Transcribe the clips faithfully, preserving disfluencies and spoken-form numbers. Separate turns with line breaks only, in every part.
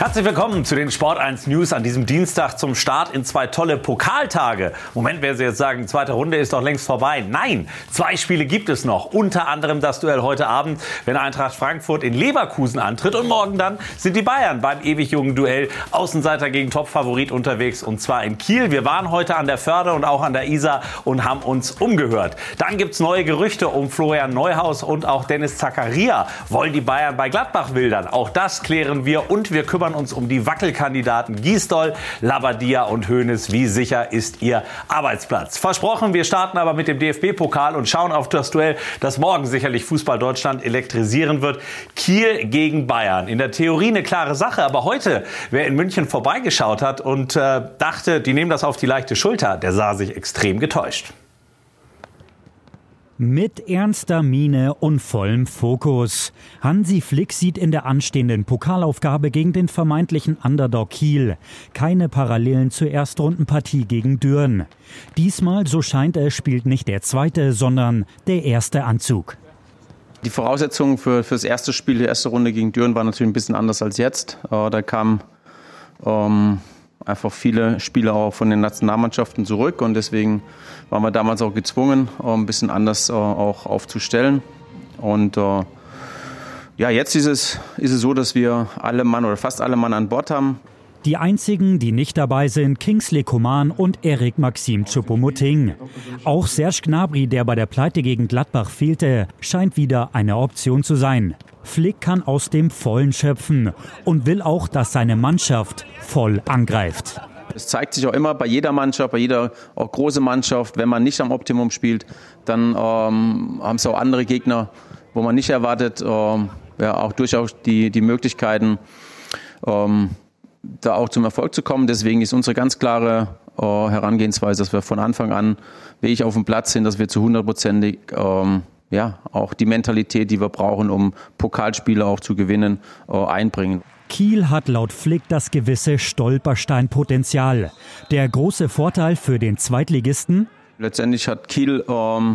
Herzlich willkommen zu den Sport eins News an diesem Dienstag zum Start in zwei tolle Pokaltage. Moment, wer Sie jetzt sagen, zweite Runde ist doch längst vorbei. Nein, zwei Spiele gibt es noch. Unter anderem das Duell heute Abend, wenn Eintracht Frankfurt in Leverkusen antritt. Und morgen dann sind die Bayern beim ewig jungen Duell Außenseiter gegen Topfavorit unterwegs. Und zwar in Kiel. Wir waren heute an der Förde und auch an der Isar und haben uns umgehört. Dann gibt's neue Gerüchte um Florian Neuhaus und auch Dennis Zakaria. Wollen die Bayern bei Gladbach wildern? Auch das klären wir und wir kümmern uns um die Wackelkandidaten Gisdol, Labbadia und Hoeneß. Wie sicher ist ihr Arbeitsplatz? Versprochen, wir starten aber mit dem D F B-Pokal und schauen auf das Duell, das morgen sicherlich Fußball Deutschland elektrisieren wird. Kiel gegen Bayern. In der Theorie eine klare Sache, aber heute, wer in München vorbeigeschaut hat und äh, dachte, die nehmen das auf die leichte Schulter, der sah sich extrem getäuscht.
Mit ernster Miene und vollem Fokus. Hansi Flick sieht in der anstehenden Pokalaufgabe gegen den vermeintlichen Underdog Kiel keine Parallelen zur Erstrundenpartie gegen Düren. Diesmal, so scheint es, spielt nicht der zweite, sondern der erste Anzug.
Die Voraussetzungen für, für das erste Spiel, die erste Runde gegen Düren, waren natürlich ein bisschen anders als jetzt. Äh, da kamen ähm, einfach viele Spieler auch von den Nationalmannschaften zurück und deswegen waren wir damals auch gezwungen, ein bisschen anders auch aufzustellen. Und äh, ja, jetzt ist es, ist es so, dass wir alle Mann oder fast alle Mann an Bord haben.
Die einzigen, die nicht dabei sind, Kingsley Coman und Eric Maxim Choupo-Moting. Auch Serge Gnabry, der bei der Pleite gegen Gladbach fehlte, scheint wieder eine Option zu sein. Flick kann aus dem Vollen schöpfen und will auch, dass seine Mannschaft voll angreift.
Es zeigt sich auch immer bei jeder Mannschaft, bei jeder auch große Mannschaft, wenn man nicht am Optimum spielt, dann ähm, haben es auch andere Gegner, wo man nicht erwartet, ähm, ja, auch durchaus die, die Möglichkeiten, ähm, da auch zum Erfolg zu kommen. Deswegen ist unsere ganz klare äh, Herangehensweise, dass wir von Anfang an wirklich auf dem Platz sind, dass wir zu hundertprozentig ähm, ja, auch die Mentalität, die wir brauchen, um Pokalspiele auch zu gewinnen, äh, einbringen.
Kiel hat laut Flick das gewisse Stolpersteinpotenzial. Der große Vorteil für den Zweitligisten?
Letztendlich hat Kiel ähm,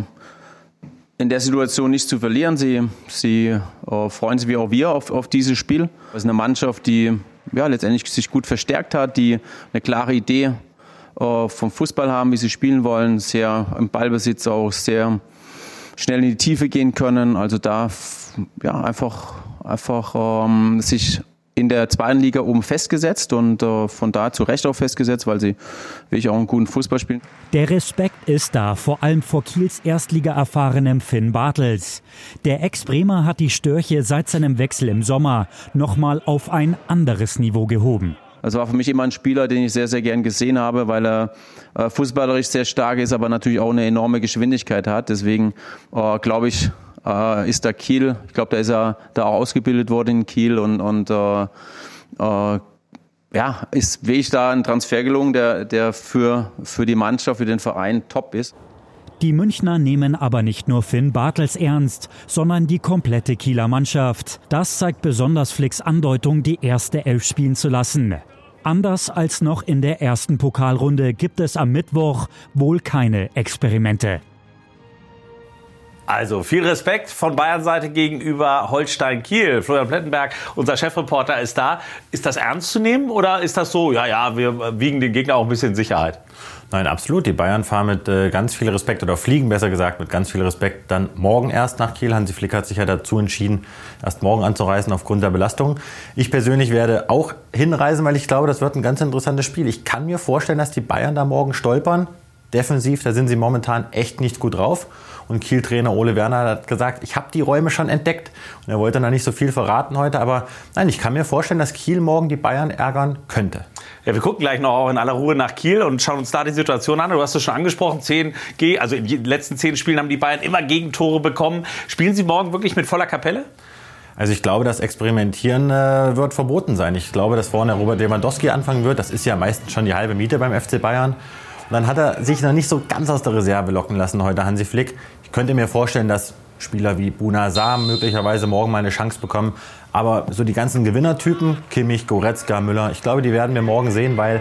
in der Situation nichts zu verlieren. Sie, sie äh, freuen sich wie auch wir auf, auf dieses Spiel. Das ist eine Mannschaft, die ja, letztendlich sich gut verstärkt hat, die eine klare Idee äh, vom Fußball haben, wie sie spielen wollen, sehr im Ballbesitz auch sehr schnell in die Tiefe gehen können. Also da ja, einfach, einfach ähm, sich in der zweiten Liga oben festgesetzt und äh, von da zu Recht auch festgesetzt, weil sie wirklich auch einen guten Fußball spielen.
Der Respekt ist da, vor allem vor Kiels Erstliga-erfahrenem Finn Bartels. Der Ex-Bremer hat die Störche seit seinem Wechsel im Sommer nochmal auf ein anderes Niveau gehoben.
Das war für mich immer ein Spieler, den ich sehr, sehr gern gesehen habe, weil er äh, fußballerisch sehr stark ist, aber natürlich auch eine enorme Geschwindigkeit hat. Deswegen äh, glaube ich, äh, ist da Kiel, ich glaube, da ist er da auch ausgebildet worden in Kiel und, und äh, äh, ja, ist wirklich da ein Transfer gelungen, der, der für, für die Mannschaft, für den Verein top ist.
Die Münchner nehmen aber nicht nur Finn Bartels ernst, sondern die komplette Kieler Mannschaft. Das zeigt besonders Flicks Andeutung, die erste Elf spielen zu lassen. Anders als noch in der ersten Pokalrunde gibt es am Mittwoch wohl keine Experimente.
Also viel Respekt von Bayern-Seite gegenüber Holstein Kiel. Florian Plettenberg, unser Chefreporter, ist da. Ist das ernst zu nehmen oder ist das so, ja, ja, wir wiegen den Gegner auch ein bisschen in Sicherheit?
Nein, absolut. Die Bayern fahren mit äh, ganz viel Respekt oder fliegen besser gesagt mit ganz viel Respekt dann morgen erst nach Kiel. Hansi Flick hat sich ja dazu entschieden, erst morgen anzureisen aufgrund der Belastung. Ich persönlich werde auch hinreisen, weil ich glaube, das wird ein ganz interessantes Spiel. Ich kann mir vorstellen, dass die Bayern da morgen stolpern. Defensiv, da sind sie momentan echt nicht gut drauf. Und Kiel-Trainer Ole Werner hat gesagt, ich habe die Räume schon entdeckt. Und er wollte da nicht so viel verraten heute. Aber nein, ich kann mir vorstellen, dass Kiel morgen die Bayern ärgern könnte.
Ja, wir gucken gleich noch auch in aller Ruhe nach Kiel und schauen uns da die Situation an. Du hast es schon angesprochen, zehn G, also in den letzten zehn Spielen haben die Bayern immer Gegentore bekommen. Spielen sie morgen wirklich mit voller Kapelle?
Also ich glaube, das Experimentieren äh, wird verboten sein. Ich glaube, dass vorne Robert Lewandowski anfangen wird. Das ist ja meistens schon die halbe Miete beim F C Bayern. Und dann hat er sich noch nicht so ganz aus der Reserve locken lassen heute, Hansi Flick. Ich könnte mir vorstellen, dass Spieler wie Bouna Sarr möglicherweise morgen mal eine Chance bekommen. Aber so die ganzen Gewinnertypen, Kimmich, Goretzka, Müller, ich glaube, die werden wir morgen sehen, weil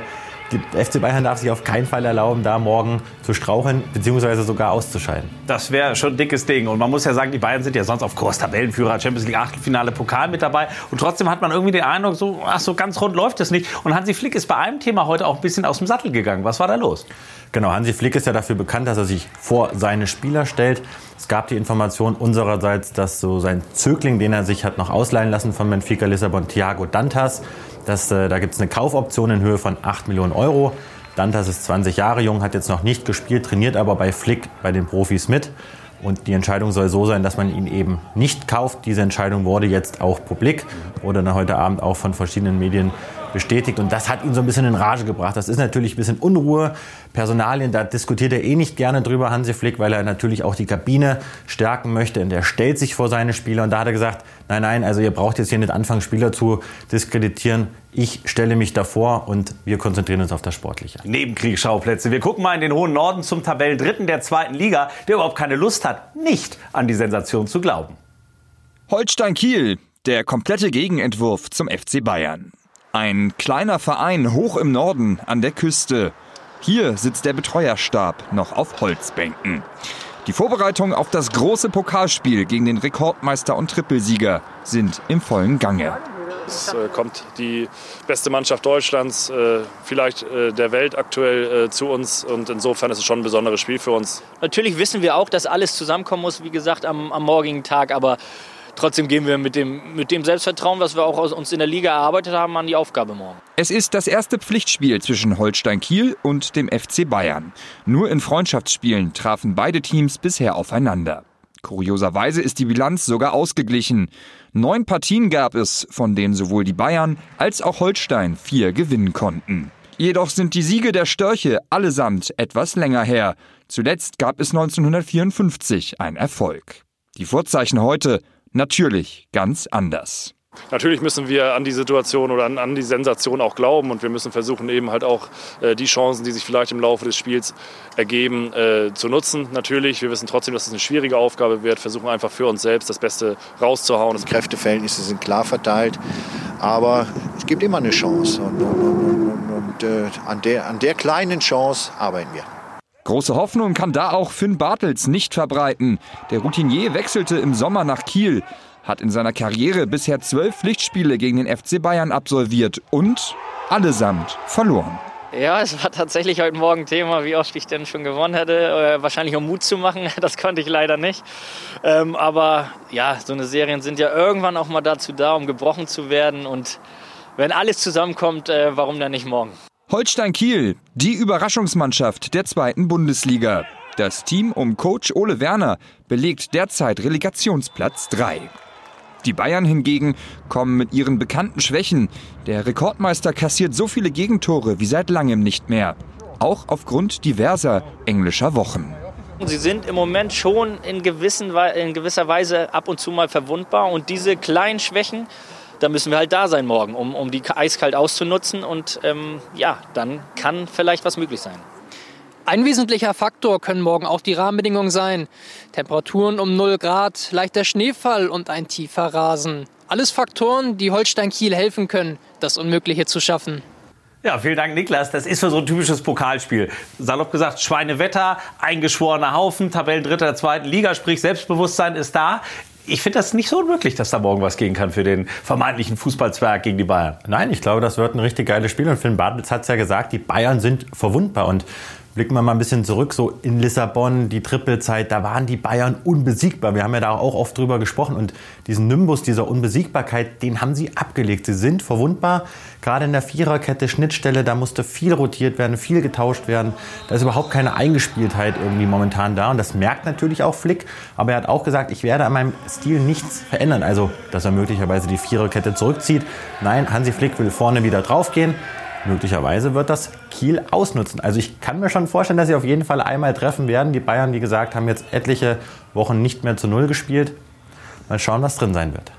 der F C Bayern darf sich auf keinen Fall erlauben, da morgen zu straucheln, beziehungsweise sogar auszuscheiden.
Das wäre schon ein dickes Ding. Und man muss ja sagen, die Bayern sind ja sonst auf Kurs, Tabellenführer, Champions League Achtelfinale, Pokal mit dabei. Und trotzdem hat man irgendwie den Eindruck, so, ach, so ganz rund läuft es nicht. Und Hansi Flick ist bei einem Thema heute auch ein bisschen aus dem Sattel gegangen. Was war da los?
Genau, Hansi Flick ist ja dafür bekannt, dass er sich vor seine Spieler stellt. Es gab die Information unsererseits, dass so sein Zögling, den er sich hat noch ausleihen lassen von Benfica Lissabon, Thiago Dantas, dass, äh, da gibt es eine Kaufoption in Höhe von acht Millionen Euro. Dantas ist zwanzig Jahre jung, hat jetzt noch nicht gespielt, trainiert aber bei Flick, bei den Profis mit. Und die Entscheidung soll so sein, dass man ihn eben nicht kauft. Diese Entscheidung wurde jetzt auch publik, wurde dann heute Abend auch von verschiedenen Medien bestätigt. Und das hat ihn so ein bisschen in Rage gebracht. Das ist natürlich ein bisschen Unruhe. Personalien, da diskutiert er eh nicht gerne drüber, Hansi Flick, weil er natürlich auch die Kabine stärken möchte. Und er stellt sich vor seine Spieler. Und da hat er gesagt, nein, nein, also ihr braucht jetzt hier nicht anfangen, Spieler zu diskreditieren. Ich stelle mich davor und wir konzentrieren uns auf das Sportliche.
Nebenkriegsschauplätze. Wir gucken mal in den hohen Norden zum Tabellendritten der zweiten Liga, der überhaupt keine Lust hat, nicht an die Sensation zu glauben.
Holstein Kiel, der komplette Gegenentwurf zum F C Bayern. Ein kleiner Verein hoch im Norden an der Küste. Hier sitzt der Betreuerstab noch auf Holzbänken. Die Vorbereitungen auf das große Pokalspiel gegen den Rekordmeister und Trippelsieger sind im vollen Gange.
Es äh, kommt die beste Mannschaft Deutschlands, äh, vielleicht äh, der Welt aktuell äh, zu uns. Und insofern ist es schon ein besonderes Spiel für uns.
Natürlich wissen wir auch, dass alles zusammenkommen muss, wie gesagt, am, am morgigen Tag. Aber trotzdem gehen wir mit dem, mit dem Selbstvertrauen, was wir auch aus uns in der Liga erarbeitet haben, an die Aufgabe morgen.
Es ist das erste Pflichtspiel zwischen Holstein Kiel und dem F C Bayern. Nur in Freundschaftsspielen trafen beide Teams bisher aufeinander. Kurioserweise ist die Bilanz sogar ausgeglichen. Neun Partien gab es, von denen sowohl die Bayern als auch Holstein vier gewinnen konnten. Jedoch sind die Siege der Störche allesamt etwas länger her. Zuletzt gab es neunzehnhundertvierundfünfzig einen Erfolg. Die Vorzeichen heute natürlich ganz anders.
Natürlich müssen wir an die Situation oder an, an die Sensation auch glauben und wir müssen versuchen, eben halt auch äh, die Chancen, die sich vielleicht im Laufe des Spiels ergeben, äh, zu nutzen. Natürlich, wir wissen trotzdem, dass es eine schwierige Aufgabe wird, versuchen einfach für uns selbst das Beste rauszuhauen.
Die Kräfteverhältnisse sind klar verteilt, aber es gibt immer eine Chance und, und, und, und, und äh, an, der, an der kleinen Chance arbeiten wir.
Große Hoffnung kann da auch Finn Bartels nicht verbreiten. Der Routinier wechselte im Sommer nach Kiel, hat in seiner Karriere bisher zwölf Pflichtspiele gegen den F C Bayern absolviert und allesamt verloren.
Ja, es war tatsächlich heute Morgen Thema, wie oft ich denn schon gewonnen hätte. Äh, wahrscheinlich um Mut zu machen, das konnte ich leider nicht. Ähm, aber ja, so eine Serien sind ja irgendwann auch mal dazu da, um gebrochen zu werden. Und wenn alles zusammenkommt, äh, warum dann nicht morgen?
Holstein Kiel, die Überraschungsmannschaft der zweiten Bundesliga. Das Team um Coach Ole Werner belegt derzeit Relegationsplatz drei. Die Bayern hingegen kommen mit ihren bekannten Schwächen. Der Rekordmeister kassiert so viele Gegentore wie seit langem nicht mehr. Auch aufgrund diverser englischer Wochen.
Sie sind im Moment schon in, gewissen, in gewisser Weise ab und zu mal verwundbar. Und diese kleinen Schwächen, da müssen wir halt da sein morgen, um, um die eiskalt auszunutzen. Und ähm, ja, dann kann vielleicht was möglich sein.
Ein wesentlicher Faktor können morgen auch die Rahmenbedingungen sein. Temperaturen um null Grad, leichter Schneefall und ein tiefer Rasen. Alles Faktoren, die Holstein Kiel helfen können, das Unmögliche zu schaffen.
Ja, vielen Dank, Niklas. Das ist für so ein typisches Pokalspiel. Salopp gesagt, Schweinewetter, eingeschworener Haufen, Tabellendritter der zweiten Liga, sprich Selbstbewusstsein ist da. Ich finde das nicht so unmöglich, dass da morgen was gehen kann für den vermeintlichen Fußballzwerg gegen die Bayern.
Nein, ich glaube, das wird ein richtig geiles Spiel. Und Finn Bartels hat es ja gesagt, die Bayern sind verwundbar. Und blicken wir mal ein bisschen zurück, so in Lissabon, die Trippelzeit, da waren die Bayern unbesiegbar. Wir haben ja da auch oft drüber gesprochen. Und diesen Nimbus dieser Unbesiegbarkeit, den haben sie abgelegt. Sie sind verwundbar. Gerade in der Viererkette, Schnittstelle, da musste viel rotiert werden, viel getauscht werden. Da ist überhaupt keine Eingespieltheit irgendwie momentan da. Und das merkt natürlich auch Flick. Aber er hat auch gesagt, ich werde an meinem Stil nichts verändern. Also, dass er möglicherweise die Viererkette zurückzieht. Nein, Hansi Flick will vorne wieder draufgehen. Möglicherweise wird das Kiel ausnutzen. Also ich kann mir schon vorstellen, dass sie auf jeden Fall einmal treffen werden. Die Bayern, wie gesagt, haben jetzt etliche Wochen nicht mehr zu Null gespielt. Mal schauen, was drin sein wird.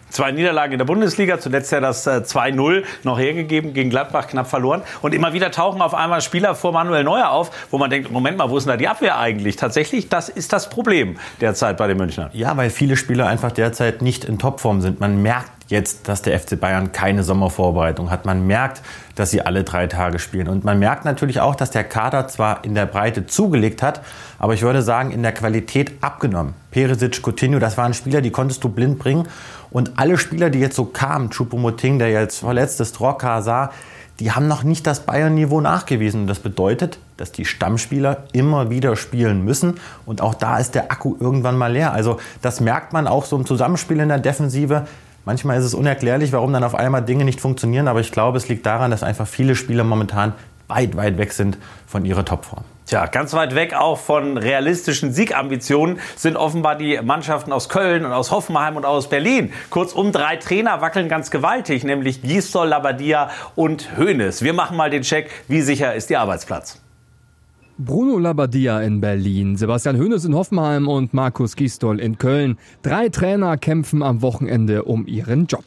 Zwei Niederlagen in der Bundesliga, zuletzt ja das äh, zwei null noch hergegeben, gegen Gladbach knapp verloren. Und immer wieder tauchen auf einmal Spieler vor Manuel Neuer auf, wo man denkt, Moment mal, wo ist denn da die Abwehr eigentlich? Tatsächlich, das ist das Problem derzeit bei den Münchnern.
Ja, weil viele Spieler einfach derzeit nicht in Topform sind. Man merkt jetzt, dass der F C Bayern keine Sommervorbereitung hat. Man merkt, dass sie alle drei Tage spielen. Und man merkt natürlich auch, dass der Kader zwar in der Breite zugelegt hat, aber ich würde sagen, in der Qualität abgenommen. Perisic, Coutinho, das waren Spieler, die konntest du blind bringen. Und alle Spieler, die jetzt so kamen, Choupo-Moting, der jetzt verletzt ist, Roca, Hazard, die haben noch nicht das Bayern-Niveau nachgewiesen. Und das bedeutet, dass die Stammspieler immer wieder spielen müssen. Und auch da ist der Akku irgendwann mal leer. Also das merkt man auch so im Zusammenspiel in der Defensive. Manchmal ist es unerklärlich, warum dann auf einmal Dinge nicht funktionieren. Aber ich glaube, es liegt daran, dass einfach viele Spieler momentan weit, weit weg sind von ihrer Topform.
Tja, ganz weit weg auch von realistischen Siegambitionen sind offenbar die Mannschaften aus Köln und aus Hoffenheim und aus Berlin. Kurzum, drei Trainer wackeln ganz gewaltig, nämlich Gisdol, Labbadia und Hoeneß. Wir machen mal den Check, wie sicher ist Ihr Arbeitsplatz?
Bruno Labbadia in Berlin, Sebastian Hoeneß in Hoffenheim und Markus Gisdol in Köln. Drei Trainer kämpfen am Wochenende um ihren Job.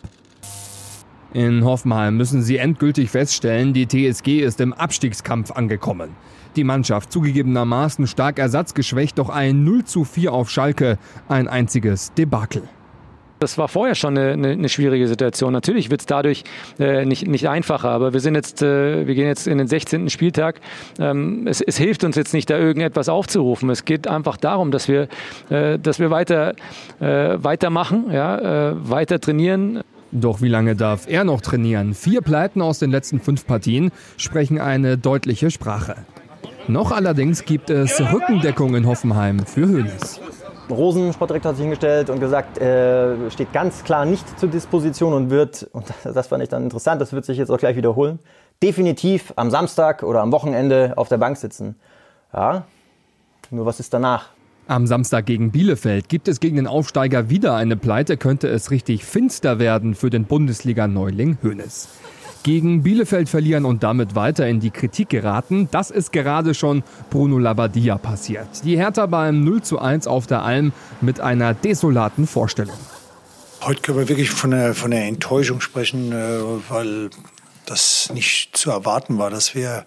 In Hoffenheim müssen sie endgültig feststellen, die T S G ist im Abstiegskampf angekommen. Die Mannschaft zugegebenermaßen stark ersatzgeschwächt, doch ein null zu vier auf Schalke, ein einziges Debakel.
Das war vorher schon eine, eine, eine schwierige Situation. Natürlich wird es dadurch äh, nicht, nicht einfacher, aber wir sind jetzt, äh, wir gehen jetzt in den sechzehnten Spieltag. Ähm, es, es hilft uns jetzt nicht, da irgendetwas aufzurufen. Es geht einfach darum, dass wir, äh, dass wir weiter, äh, weitermachen, ja, äh, weiter trainieren.
Doch wie lange darf er noch trainieren? Vier Pleiten aus den letzten fünf Partien sprechen eine deutliche Sprache. Noch allerdings gibt es Rückendeckung in Hoffenheim für Hoeneß.
Rosen, Sportdirektor, hat sich hingestellt und gesagt, er steht ganz klar nicht zur Disposition und wird, und das fand ich dann interessant, das wird sich jetzt auch gleich wiederholen, definitiv am Samstag oder am Wochenende auf der Bank sitzen. Ja, nur was ist danach?
Am Samstag gegen Bielefeld gibt es gegen den Aufsteiger wieder eine Pleite, könnte es richtig finster werden für den Bundesliga-Neuling Hoeneß. Gegen Bielefeld verlieren und damit weiter in die Kritik geraten, das ist gerade schon Bruno Labbadia passiert. Die Hertha beim null zu eins auf der Alm mit einer desolaten Vorstellung.
Heute können wir wirklich von der, von der Enttäuschung sprechen, weil das nicht zu erwarten war, dass wir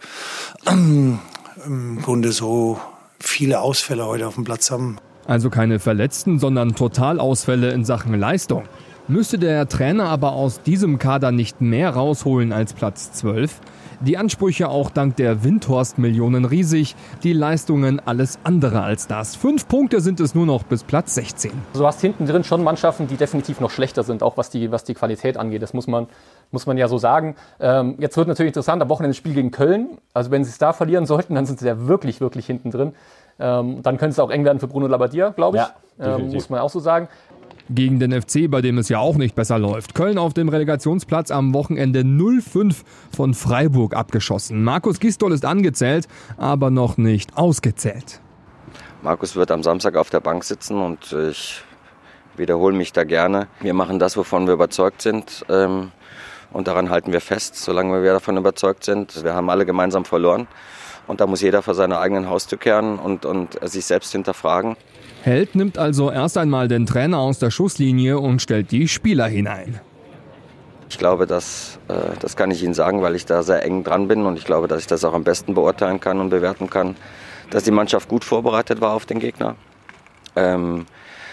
im Grunde so viele Ausfälle heute auf dem Platz haben.
Also keine Verletzten, sondern Totalausfälle in Sachen Leistung. Müsste der Trainer aber aus diesem Kader nicht mehr rausholen als Platz zwölf? Die Ansprüche auch dank der Windhorst-Millionen riesig, die Leistungen alles andere als das. Fünf Punkte sind es nur noch bis Platz sechzehn.
Du hast hinten drin schon Mannschaften, die definitiv noch schlechter sind, auch was die, was die Qualität angeht. Das muss man, muss man ja so sagen. Ähm, jetzt wird natürlich interessant, am Wochenende das Spiel gegen Köln. Also wenn sie es da verlieren sollten, dann sind sie ja wirklich, wirklich hinten drin. Ähm, dann könnte es auch eng werden für Bruno Labbadia, glaube ich. Ja, ähm, muss man auch so sagen.
Gegen den F C, bei dem es ja auch nicht besser läuft. Köln auf dem Relegationsplatz am Wochenende null fünf von Freiburg abgeschossen. Markus Gisdol ist angezählt, aber noch nicht ausgezählt.
Markus wird am Samstag auf der Bank sitzen und ich wiederhole mich da gerne. Wir machen das, wovon wir überzeugt sind, und daran halten wir fest, solange wir davon überzeugt sind. Wir haben alle gemeinsam verloren und da muss jeder vor seiner eigenen Haustür kehren und, und sich selbst hinterfragen.
Held nimmt also erst einmal den Trainer aus der Schusslinie und stellt die Spieler hinein.
Ich glaube, das, äh, das kann ich Ihnen sagen, weil ich da sehr eng dran bin und ich glaube, dass ich das auch am besten beurteilen kann und bewerten kann, dass die Mannschaft gut vorbereitet war auf den Gegner. Ähm,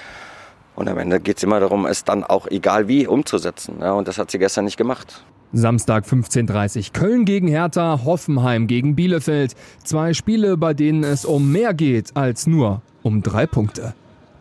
und am Ende geht es immer darum, es dann auch egal wie umzusetzen. Ja, und das hat sie gestern nicht gemacht.
Samstag fünfzehn Uhr dreißig Köln gegen Hertha, Hoffenheim gegen Bielefeld. Zwei Spiele, bei denen es um mehr geht als nur um drei Punkte.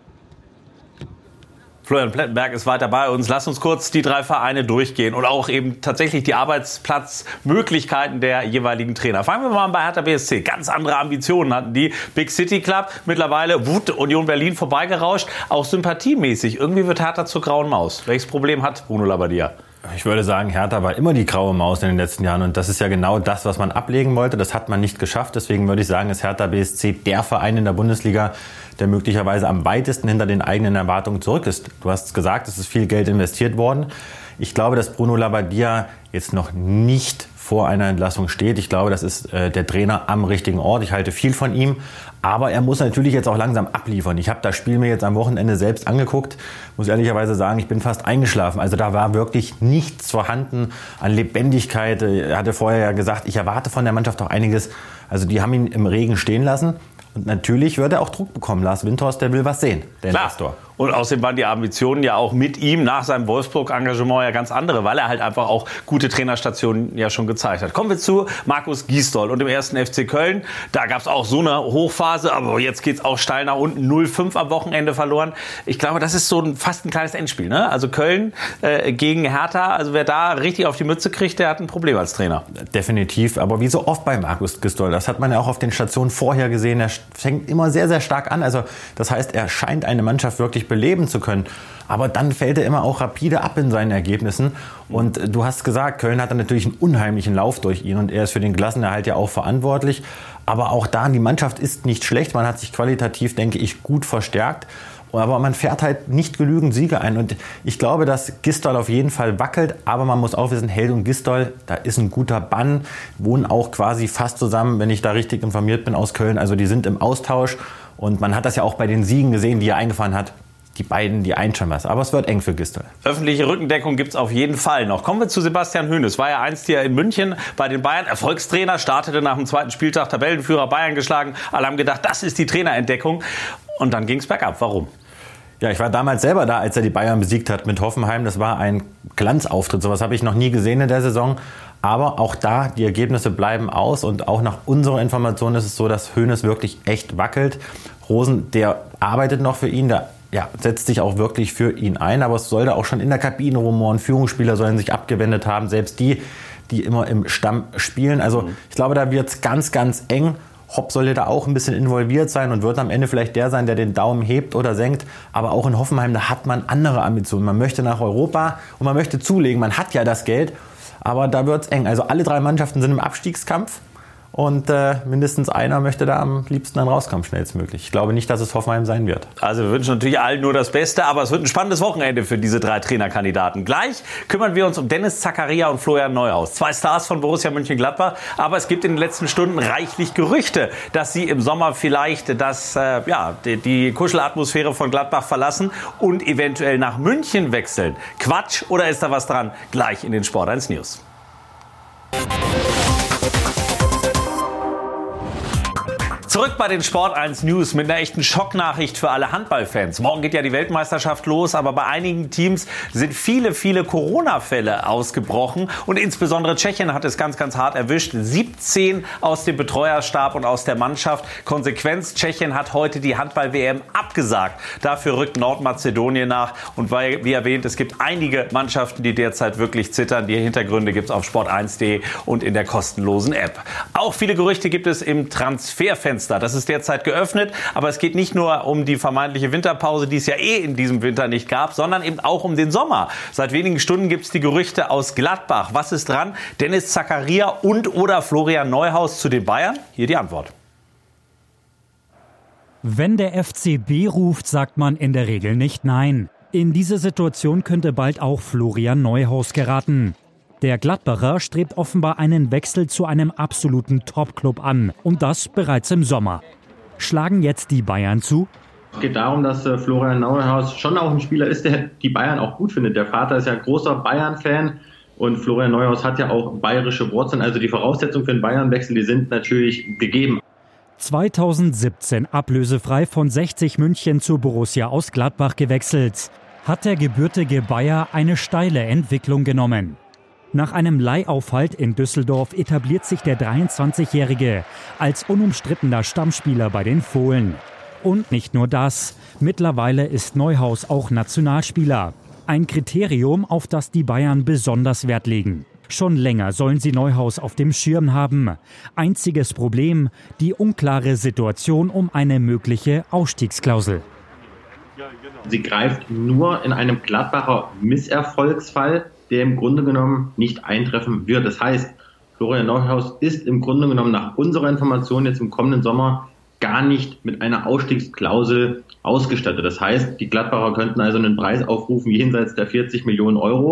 Florian Plettenberg ist weiter bei uns. Lass uns kurz die drei Vereine durchgehen und auch eben tatsächlich die Arbeitsplatzmöglichkeiten der jeweiligen Trainer. Fangen wir mal an bei Hertha B S C. Ganz andere Ambitionen hatten die. Big City Club, mittlerweile Wut Union Berlin vorbeigerauscht. Auch sympathiemäßig. Irgendwie wird Hertha zur grauen Maus. Welches Problem hat Bruno Labbadia?
Ich würde sagen, Hertha war immer die graue Maus in den letzten Jahren und das ist ja genau das, was man ablegen wollte. Das hat man nicht geschafft. Deswegen würde ich sagen, ist Hertha B S C der Verein in der Bundesliga, der möglicherweise am weitesten hinter den eigenen Erwartungen zurück ist. Du hast gesagt, es ist viel Geld investiert worden. Ich glaube, dass Bruno Labbadia jetzt noch nicht vor einer Entlassung steht. Ich glaube, das ist äh, der Trainer am richtigen Ort. Ich halte viel von ihm. Aber er muss natürlich jetzt auch langsam abliefern. Ich habe das Spiel mir jetzt am Wochenende selbst angeguckt. Muss ehrlicherweise sagen, ich bin fast eingeschlafen. Also da war wirklich nichts vorhanden an Lebendigkeit. Er hatte vorher ja gesagt, ich erwarte von der Mannschaft auch einiges. Also die haben ihn im Regen stehen lassen. Und natürlich wird er auch Druck bekommen. Lars Windhorst, der will was sehen, der Investor.
Und außerdem waren die Ambitionen ja auch mit ihm nach seinem Wolfsburg-Engagement ja ganz andere, weil er halt einfach auch gute Trainerstationen ja schon gezeigt hat. Kommen wir zu Markus Gisdol und dem ersten F C Köln. Da gab es auch so eine Hochphase, aber jetzt geht's auch steil nach unten. null fünf am Wochenende verloren. Ich glaube, das ist so ein, fast ein kleines Endspiel, ne? Also Köln äh, gegen Hertha. Also wer da richtig auf die Mütze kriegt, der hat ein Problem als Trainer.
Definitiv. Aber wie so oft bei Markus Gisdol, das hat man ja auch auf den Stationen vorher gesehen. Er fängt immer sehr, sehr stark an. Also das heißt, er scheint eine Mannschaft wirklich beleben zu können. Aber dann fällt er immer auch rapide ab in seinen Ergebnissen. Und du hast gesagt, Köln hat dann natürlich einen unheimlichen Lauf durch ihn. Und er ist für den Klassenerhalt ja auch verantwortlich. Aber auch da, die Mannschaft ist nicht schlecht. Man hat sich qualitativ, denke ich, gut verstärkt. Aber man fährt halt nicht genügend Siege ein. Und ich glaube, dass Gisdol auf jeden Fall wackelt. Aber man muss auch wissen, Held und Gisdol, da ist ein guter Bann. Wohnen auch quasi fast zusammen, wenn ich da richtig informiert bin, aus Köln. Also die sind im Austausch. Und man hat das ja auch bei den Siegen gesehen, die er eingefahren hat. Die beiden, die eint schon was. Aber es wird eng für Gisdol.
Öffentliche Rückendeckung gibt's auf jeden Fall noch. Kommen wir zu Sebastian Hoeneß. War ja einst hier in München bei den Bayern. Erfolgstrainer, startete nach dem zweiten Spieltag Tabellenführer Bayern geschlagen. Alle haben gedacht, das ist die Trainerentdeckung. Und dann ging's bergab. Warum?
Ja, ich war damals selber da, als er die Bayern besiegt hat mit Hoffenheim. Das war ein Glanzauftritt. Sowas habe ich noch nie gesehen in der Saison. Aber auch da, die Ergebnisse bleiben aus. Und auch nach unserer Information ist es so, dass Hoeneß wirklich echt wackelt. Rosen, der arbeitet noch für ihn, der ja, setzt sich auch wirklich für ihn ein. Aber es sollte auch schon in der Kabine rumoren. Führungsspieler sollen sich abgewendet haben. Selbst die, die immer im Stamm spielen. Also ich glaube, da wird es ganz, ganz eng. Hopp sollte da auch ein bisschen involviert sein und wird am Ende vielleicht der sein, der den Daumen hebt oder senkt. Aber auch in Hoffenheim, da hat man andere Ambitionen. Man möchte nach Europa und man möchte zulegen. Man hat ja das Geld, aber da wird es eng. Also alle drei Mannschaften sind im Abstiegskampf. Und äh, mindestens einer möchte da am liebsten dann rauskommen, schnellstmöglich. Ich glaube nicht, dass es Hoffenheim sein wird.
Also wir wünschen natürlich allen nur das Beste, aber es wird ein spannendes Wochenende für diese drei Trainerkandidaten. Gleich kümmern wir uns um Dennis Zakaria und Florian Neuhaus. Zwei Stars von Borussia Mönchengladbach, aber es gibt in den letzten Stunden reichlich Gerüchte, dass sie im Sommer vielleicht das, äh, ja, die, die Kuschelatmosphäre von Gladbach verlassen und eventuell nach München wechseln. Quatsch oder ist da was dran? Gleich in den Sport eins News. Zurück bei den Sport eins News mit einer echten Schocknachricht für alle Handballfans. Morgen geht ja die Weltmeisterschaft los, aber bei einigen Teams sind viele, viele Corona-Fälle ausgebrochen. Und insbesondere Tschechien hat es ganz, ganz hart erwischt. siebzehn aus dem Betreuerstab und aus der Mannschaft. Konsequenz, Tschechien hat heute die Handball-W M abgesagt. Dafür rückt Nordmazedonien nach. Und weil, wie erwähnt, es gibt einige Mannschaften, die derzeit wirklich zittern. Die Hintergründe gibt es auf sport eins punkt de und in der kostenlosen App. Auch viele Gerüchte gibt es im Transferfenster. Das ist derzeit geöffnet, aber es geht nicht nur um die vermeintliche Winterpause, die es ja eh in diesem Winter nicht gab, sondern eben auch um den Sommer. Seit wenigen Stunden gibt es die Gerüchte aus Gladbach. Was ist dran? Dennis Zakaria und oder Florian Neuhaus zu den Bayern? Hier die Antwort.
Wenn der F C B ruft, sagt man in der Regel nicht nein. In diese Situation könnte bald auch Florian Neuhaus geraten. Der Gladbacher strebt offenbar einen Wechsel zu einem absoluten Top-Club an. Und das bereits im Sommer. Schlagen jetzt die Bayern zu?
Es geht darum, dass äh, Florian Neuhaus schon auch ein Spieler ist, der die Bayern auch gut findet. Der Vater ist ja großer Bayern-Fan und Florian Neuhaus hat ja auch bayerische Wurzeln. Also die Voraussetzungen für einen Bayern-Wechsel, die sind natürlich gegeben.
zweitausendsiebzehn ablösefrei von sechzig München zu Borussia aus Gladbach gewechselt. Hat der gebürtige Bayer eine steile Entwicklung genommen. Nach einem Leihaufhalt in Düsseldorf etabliert sich der dreiundzwanzigjährige als unumstrittener Stammspieler bei den Fohlen. Und nicht nur das, mittlerweile ist Neuhaus auch Nationalspieler. Ein Kriterium, auf das die Bayern besonders Wert legen. Schon länger sollen sie Neuhaus auf dem Schirm haben. Einziges Problem, die unklare Situation um eine mögliche Ausstiegsklausel.
Sie greift nur in einem Gladbacher Misserfolgsfall, der im Grunde genommen nicht eintreffen wird. Das heißt, Florian Neuhaus ist im Grunde genommen nach unserer Information jetzt im kommenden Sommer gar nicht mit einer Ausstiegsklausel ausgestattet. Das heißt, die Gladbacher könnten also einen Preis aufrufen jenseits der vierzig Millionen Euro.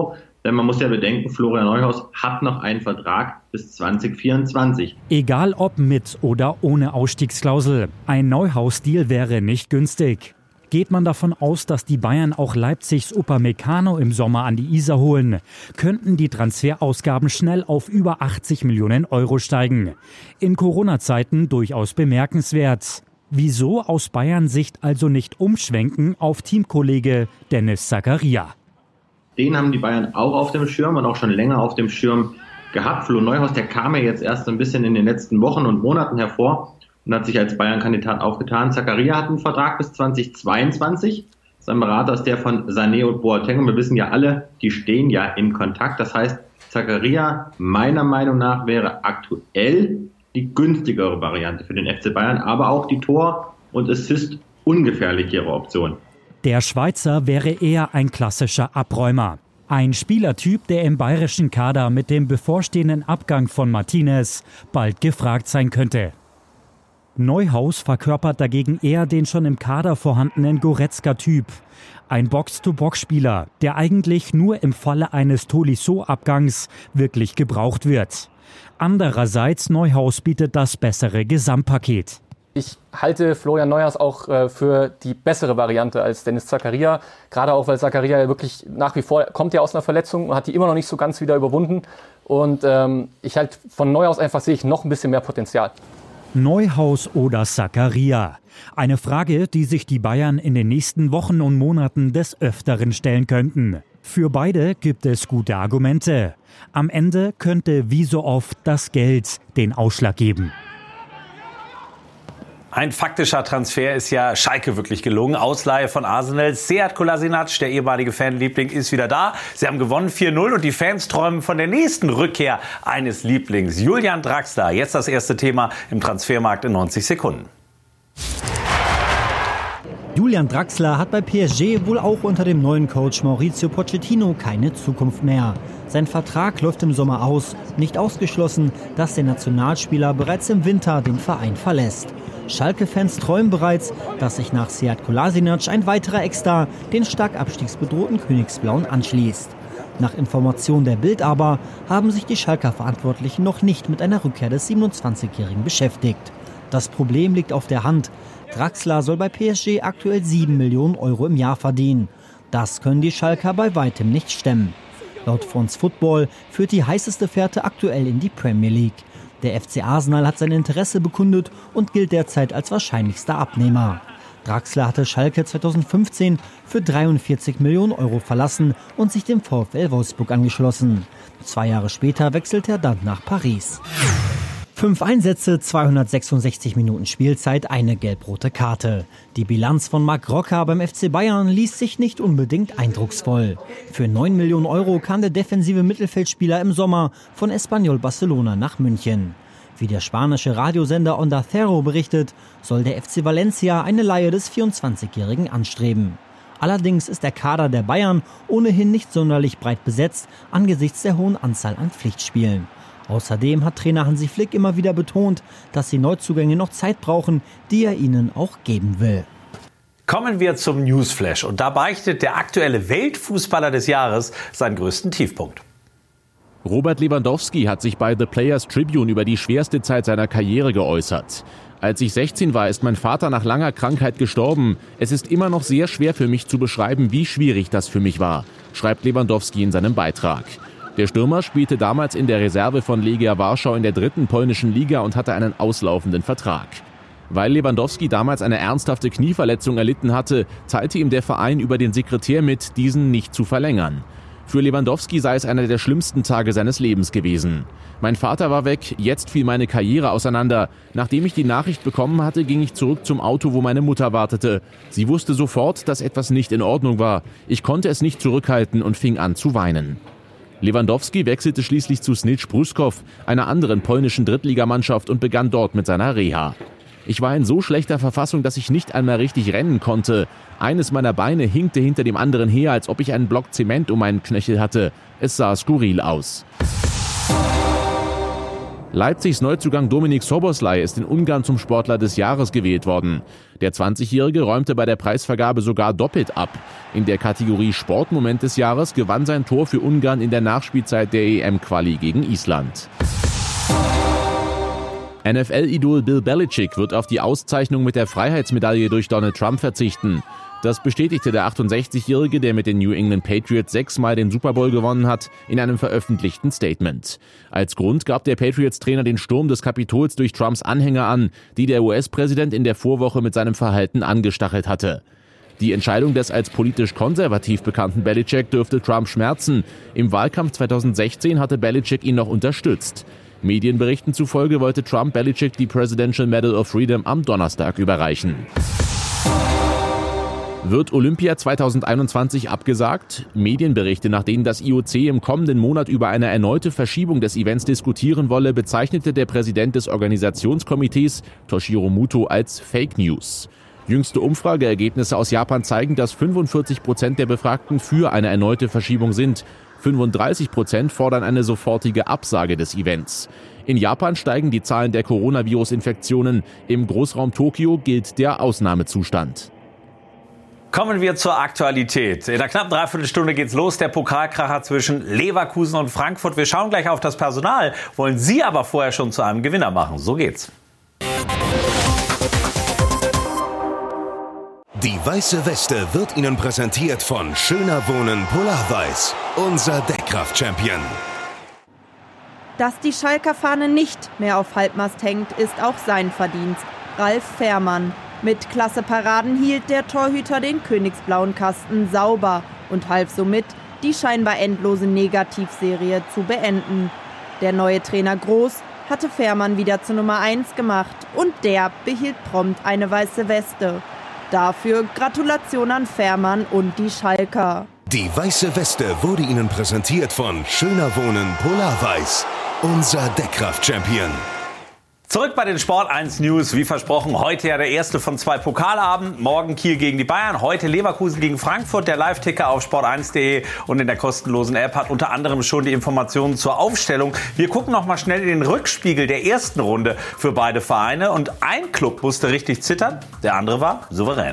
Denn man muss ja bedenken, Florian Neuhaus hat noch einen Vertrag bis zwanzig vierundzwanzig.
Egal ob mit oder ohne Ausstiegsklausel, ein Neuhaus-Deal wäre nicht günstig. Geht man davon aus, dass die Bayern auch Leipzigs Upamecano im Sommer an die Isar holen, könnten die Transferausgaben schnell auf über achtzig Millionen Euro steigen. In Corona-Zeiten durchaus bemerkenswert. Wieso aus Bayern-Sicht also nicht umschwenken auf Teamkollege Dennis Zakaria?
Den haben die Bayern auch auf dem Schirm und auch schon länger auf dem Schirm gehabt. Flo Neuhaus, der kam ja jetzt erst so ein bisschen in den letzten Wochen und Monaten hervor und hat sich als Bayern-Kandidat aufgetan. Zakaria hat einen Vertrag bis zwanzig zweiundzwanzig. Sein Berater ist der von Sané und Boateng. Und wir wissen ja alle, die stehen ja in Kontakt. Das heißt, Zakaria, meiner Meinung nach, wäre aktuell die günstigere Variante für den F C Bayern, aber auch die Tor- und Assist-ungefährlichere Option.
Der Schweizer wäre eher ein klassischer Abräumer. Ein Spielertyp, der im bayerischen Kader mit dem bevorstehenden Abgang von Martinez bald gefragt sein könnte. Neuhaus verkörpert dagegen eher den schon im Kader vorhandenen Goretzka-Typ. Ein Box-to-Box-Spieler, der eigentlich nur im Falle eines Tolisso-Abgangs wirklich gebraucht wird. Andererseits, Neuhaus bietet das bessere Gesamtpaket.
Ich halte Florian Neuhaus auch äh, für die bessere Variante als Dennis Zakaria. Gerade auch, weil Zakaria ja wirklich nach wie vor, kommt ja aus einer Verletzung und hat die immer noch nicht so ganz wieder überwunden. Und ähm, ich halt von Neuhaus einfach sehe ich noch ein bisschen mehr Potenzial.
Neuhaus oder Zakaria? Eine Frage, die sich die Bayern in den nächsten Wochen und Monaten des Öfteren stellen könnten. Für beide gibt es gute Argumente. Am Ende könnte wie so oft das Geld den Ausschlag geben.
Ein faktischer Transfer ist ja Schalke wirklich gelungen. Ausleihe von Arsenal. Sead Kolasinac, der ehemalige Fanliebling, ist wieder da. Sie haben gewonnen vier null und die Fans träumen von der nächsten Rückkehr eines Lieblings. Julian Draxler, jetzt das erste Thema im Transfermarkt in neunzig Sekunden.
Julian Draxler hat bei P S G wohl auch unter dem neuen Coach Mauricio Pochettino keine Zukunft mehr. Sein Vertrag läuft im Sommer aus. Nicht ausgeschlossen, dass der Nationalspieler bereits im Winter den Verein verlässt. Schalke-Fans träumen bereits, dass sich nach Sead Kolasinac ein weiterer Ex-Star den stark abstiegsbedrohten Königsblauen anschließt. Nach Information der Bild aber haben sich die Schalker Verantwortlichen noch nicht mit einer Rückkehr des siebenundzwanzigjährigen beschäftigt. Das Problem liegt auf der Hand. Draxler soll bei P S G aktuell sieben Millionen Euro im Jahr verdienen. Das können die Schalker bei weitem nicht stemmen. Laut France Football führt die heißeste Fährte aktuell in die Premier League. Der F C Arsenal hat sein Interesse bekundet und gilt derzeit als wahrscheinlichster Abnehmer. Draxler hatte Schalke zweitausendfünfzehn für dreiundvierzig Millionen Euro verlassen und sich dem VfL Wolfsburg angeschlossen. Zwei Jahre später wechselte er dann nach Paris. Fünf Einsätze, zweihundertsechsundsechzig Minuten Spielzeit, eine gelb-rote Karte. Die Bilanz von Marc Roca beim F C Bayern liest sich nicht unbedingt eindrucksvoll. Für neun Millionen Euro kam der defensive Mittelfeldspieler im Sommer von Espanyol Barcelona nach München. Wie der spanische Radiosender Onda Cero berichtet, soll der F C Valencia eine Leihe des vierundzwanzigjährigen anstreben. Allerdings ist der Kader der Bayern ohnehin nicht sonderlich breit besetzt angesichts der hohen Anzahl an Pflichtspielen. Außerdem hat Trainer Hansi Flick immer wieder betont, dass die Neuzugänge noch Zeit brauchen, die er ihnen auch geben will.
Kommen wir zum Newsflash. Und da beichtet der aktuelle Weltfußballer des Jahres seinen größten Tiefpunkt.
Robert Lewandowski hat sich bei The Players Tribune über die schwerste Zeit seiner Karriere geäußert. Als ich sechzehn war, ist mein Vater nach langer Krankheit gestorben. Es ist immer noch sehr schwer für mich zu beschreiben, wie schwierig das für mich war, schreibt Lewandowski in seinem Beitrag. Der Stürmer spielte damals in der Reserve von Legia Warschau in der dritten polnischen Liga und hatte einen auslaufenden Vertrag. Weil Lewandowski damals eine ernsthafte Knieverletzung erlitten hatte, teilte ihm der Verein über den Sekretär mit, diesen nicht zu verlängern. Für Lewandowski sei es einer der schlimmsten Tage seines Lebens gewesen. Mein Vater war weg, jetzt fiel meine Karriere auseinander. Nachdem ich die Nachricht bekommen hatte, ging ich zurück zum Auto, wo meine Mutter wartete. Sie wusste sofort, dass etwas nicht in Ordnung war. Ich konnte es nicht zurückhalten und fing an zu weinen. Lewandowski wechselte schließlich zu Śledź Pruszków, einer anderen polnischen Drittligamannschaft, und begann dort mit seiner Reha. Ich war in so schlechter Verfassung, dass ich nicht einmal richtig rennen konnte. Eines meiner Beine hinkte hinter dem anderen her, als ob ich einen Block Zement um meinen Knöchel hatte. Es sah skurril aus. Leipzigs Neuzugang Dominik Szoboszlai ist in Ungarn zum Sportler des Jahres gewählt worden. Der zwanzigjährige räumte bei der Preisvergabe sogar doppelt ab. In der Kategorie Sportmoment des Jahres gewann sein Tor für Ungarn in der Nachspielzeit der E M-Quali gegen Island. N F L-Idol Bill Belichick wird auf die Auszeichnung mit der Freiheitsmedaille durch Donald Trump verzichten. Das bestätigte der achtundsechzigjährige, der mit den New England Patriots sechsmal den Super Bowl gewonnen hat, in einem veröffentlichten Statement. Als Grund gab der Patriots-Trainer den Sturm des Kapitols durch Trumps Anhänger an, die der U S-Präsident in der Vorwoche mit seinem Verhalten angestachelt hatte. Die Entscheidung des als politisch konservativ bekannten Belichick dürfte Trump schmerzen. Im Wahlkampf zweitausendsechzehn hatte Belichick ihn noch unterstützt. Medienberichten zufolge wollte Trump Belichick die Presidential Medal of Freedom am Donnerstag überreichen. Wird Olympia zweitausendeinundzwanzig abgesagt? Medienberichte, nach denen das I O C im kommenden Monat über eine erneute Verschiebung des Events diskutieren wolle, bezeichnete der Präsident des Organisationskomitees, Toshiro Muto, als Fake News. Jüngste Umfrageergebnisse aus Japan zeigen, dass fünfundvierzig Prozent der Befragten für eine erneute Verschiebung sind. fünfunddreißig Prozent fordern eine sofortige Absage des Events. In Japan steigen die Zahlen der Coronavirus-Infektionen. Im Großraum Tokio gilt der Ausnahmezustand.
Kommen wir zur Aktualität. In einer knappen Dreiviertelstunde geht's los, der Pokalkracher zwischen Leverkusen und Frankfurt. Wir schauen gleich auf das Personal, wollen Sie aber vorher schon zu einem Gewinner machen. So geht's.
Die weiße Weste wird Ihnen präsentiert von Schöner Wohnen Polarweiß, unser Deckkraft-Champion.
Dass die Schalker Fahne nicht mehr auf Halbmast hängt, ist auch sein Verdienst. Ralf Fährmann. Mit klasse Paraden hielt der Torhüter den königsblauen Kasten sauber und half somit, die scheinbar endlose Negativserie zu beenden. Der neue Trainer Groß hatte Fährmann wieder zur Nummer eins gemacht und der behielt prompt eine weiße Weste. Dafür Gratulation an Fährmann und die Schalker.
Die weiße Weste wurde Ihnen präsentiert von Schöner Wohnen Polarweiß, unser Deckkraft-Champion.
Zurück bei den Sport eins News. Wie versprochen, heute ja der erste von zwei Pokalabenden. Morgen Kiel gegen die Bayern, heute Leverkusen gegen Frankfurt. Der Live-Ticker auf sport eins punkt de und in der kostenlosen App hat unter anderem schon die Informationen zur Aufstellung. Wir gucken noch mal schnell in den Rückspiegel der ersten Runde für beide Vereine. Und ein Club musste richtig zittern, der andere war souverän.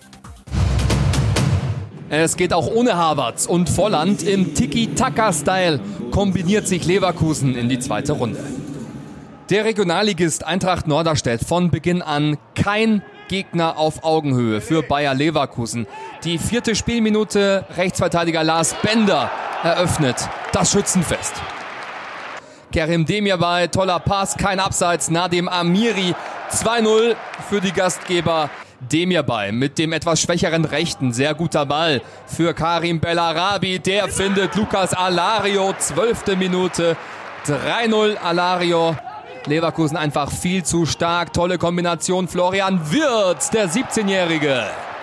Es geht auch ohne Havertz und Volland. Im Tiki-Taka-Style kombiniert sich Leverkusen in die zweite Runde. Der Regionalligist Eintracht Norderstedt von Beginn an kein Gegner auf Augenhöhe für Bayer Leverkusen. Die vierte Spielminute, Rechtsverteidiger Lars Bender eröffnet das Schützenfest. Kerim Demirbay, toller Pass, kein Abseits, Nadim Amiri, zwei null für die Gastgeber. Demirbay mit dem etwas schwächeren Rechten, sehr guter Ball für Karim Bellarabi, der findet Lucas Alario, zwölfte Minute, drei null Alario. Leverkusen einfach viel zu stark. Tolle Kombination. Florian Wirtz, der siebzehnjährige.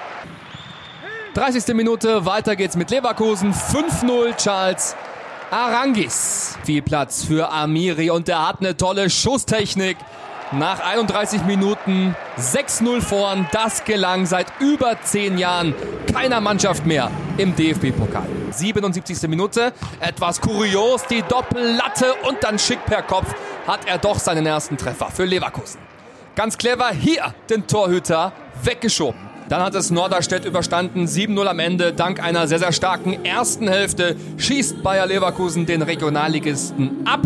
dreißigste Minute. Weiter geht's mit Leverkusen. fünf null Charles Arangis. Viel Platz für Amiri und der hat eine tolle Schusstechnik. Nach einunddreißig Minuten sechs null vorn. Das gelang seit über zehn Jahren keiner Mannschaft mehr im D F B-Pokal. siebenundsiebzigste Minute. Etwas kurios. Die Doppellatte und dann schick per Kopf hat er doch seinen ersten Treffer für Leverkusen. Ganz clever hier den Torhüter weggeschoben. Dann hat es Norderstedt überstanden. sieben null am Ende. Dank einer sehr, sehr starken ersten Hälfte schießt Bayer Leverkusen den Regionalligisten ab.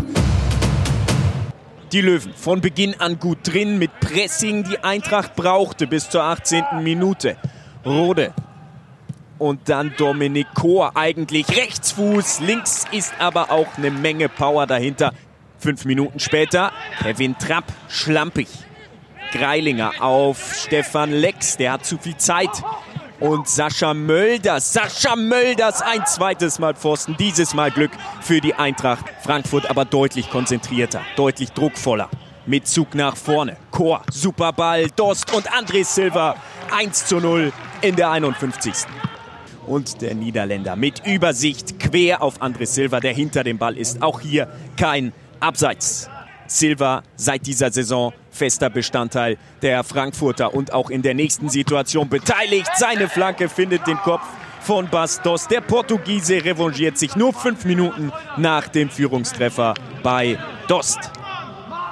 Die Löwen von Beginn an gut drin mit Pressing. Die Eintracht brauchte bis zur achtzehnten Minute. Rode. Und dann Dominik Kor, eigentlich Rechtsfuß. Links ist aber auch eine Menge Power dahinter. Fünf Minuten später Kevin Trapp, schlampig. Greilinger auf Stefan Lex, der hat zu viel Zeit. Und Sascha Mölders, Sascha Mölders, ein zweites Mal Pfosten. Dieses Mal Glück für die Eintracht. Frankfurt aber deutlich konzentrierter, deutlich druckvoller. Mit Zug nach vorne. Kor, super Ball, Dost und André Silva. eins zu null in der einundfünfzigsten Und der Niederländer mit Übersicht quer auf André Silva, der hinter dem Ball ist. Auch hier kein Abseits. Silva seit dieser Saison fester Bestandteil der Frankfurter und auch in der nächsten Situation beteiligt. Seine Flanke findet den Kopf von Bas Dost. Der Portugiese revanchiert sich nur fünf Minuten nach dem Führungstreffer bei Dost.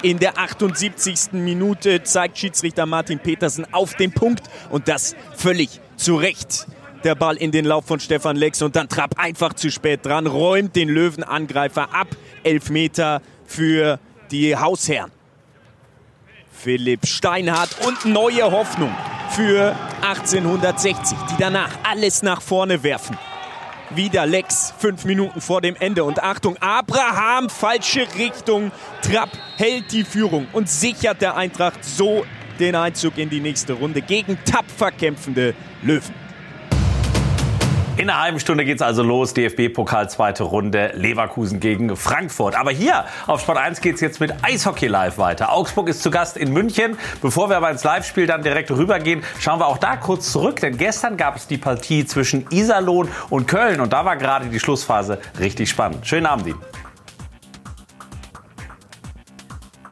In der achtundsiebzigsten Minute zeigt Schiedsrichter Martin Petersen auf den Punkt und das völlig zu Recht. Der Ball in den Lauf von Stefan Lex und dann Trapp einfach zu spät dran, räumt den Löwenangreifer ab. Elfmeter für die Hausherren. Philipp Steinhardt und neue Hoffnung für achtzehnhundertsechzig, die danach alles nach vorne werfen. Wieder Lex, fünf Minuten vor dem Ende. Und Achtung, Abraham, falsche Richtung. Trapp hält die Führung und sichert der Eintracht so den Einzug in die nächste Runde gegen tapfer kämpfende Löwen.
In einer halben Stunde geht's also los. D F B-Pokal, zweite Runde, Leverkusen gegen Frankfurt. Aber hier auf Sport eins geht's jetzt mit Eishockey live weiter. Augsburg ist zu Gast in München. Bevor wir aber ins Live-Spiel dann direkt rübergehen, schauen wir auch da kurz zurück. Denn gestern gab es die Partie zwischen Iserlohn und Köln. Und da war gerade die Schlussphase richtig spannend. Schönen Abend Ihnen.